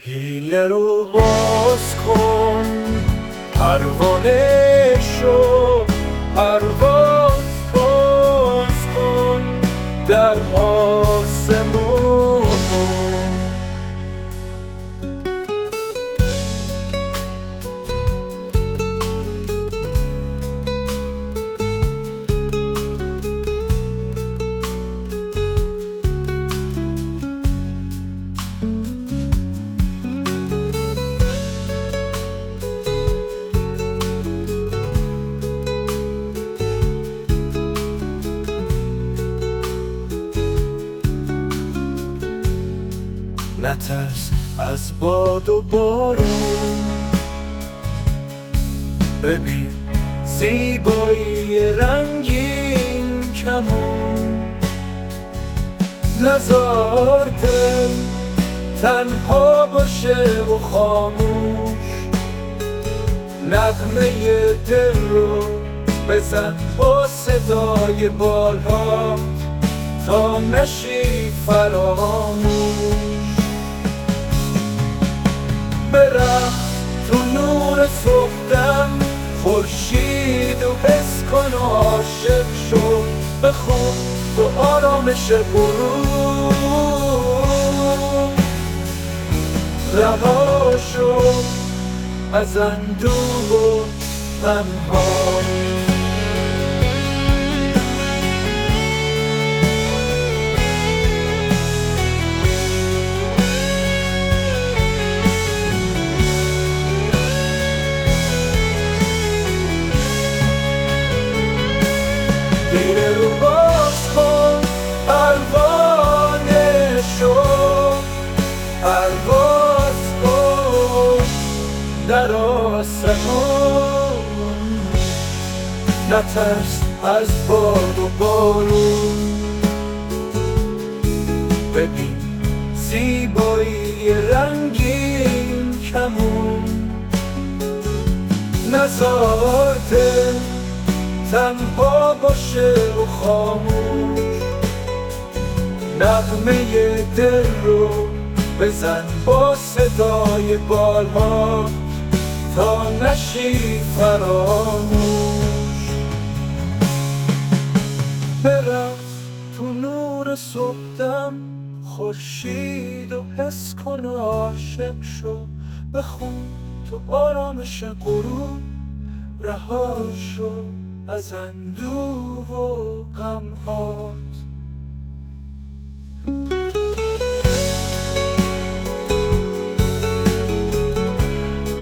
حیله رو باز کن، پروانه شو، پرواز باز کن در آسمون. نترس از باد و بارون، ببین زیبایی رنگین کمون. نزار دل تنها باشه و خاموش، نغمه دل رو بزن با صدای بالها تا نشی فراموش. برم تو نور صبحدم خورشید و حس کن و عاشق شو، بخون تو آرامش غروب. رها شو از اندوه و تنهایی. حیله رو باز کن، پروانه شو، پرواز کن در آسمون. نترس از باد و بارون، ببین زیبایی رنگین کمون. نزار دل تنها باشه و خاموش، نغمه دل رو بزن با صدای بالها تا نشی فراموش. برم تو نور صبحدم خورشید و حس کن و عاشق شو، بخون تو آرامش غروب. رها شو از اندوه و غمها.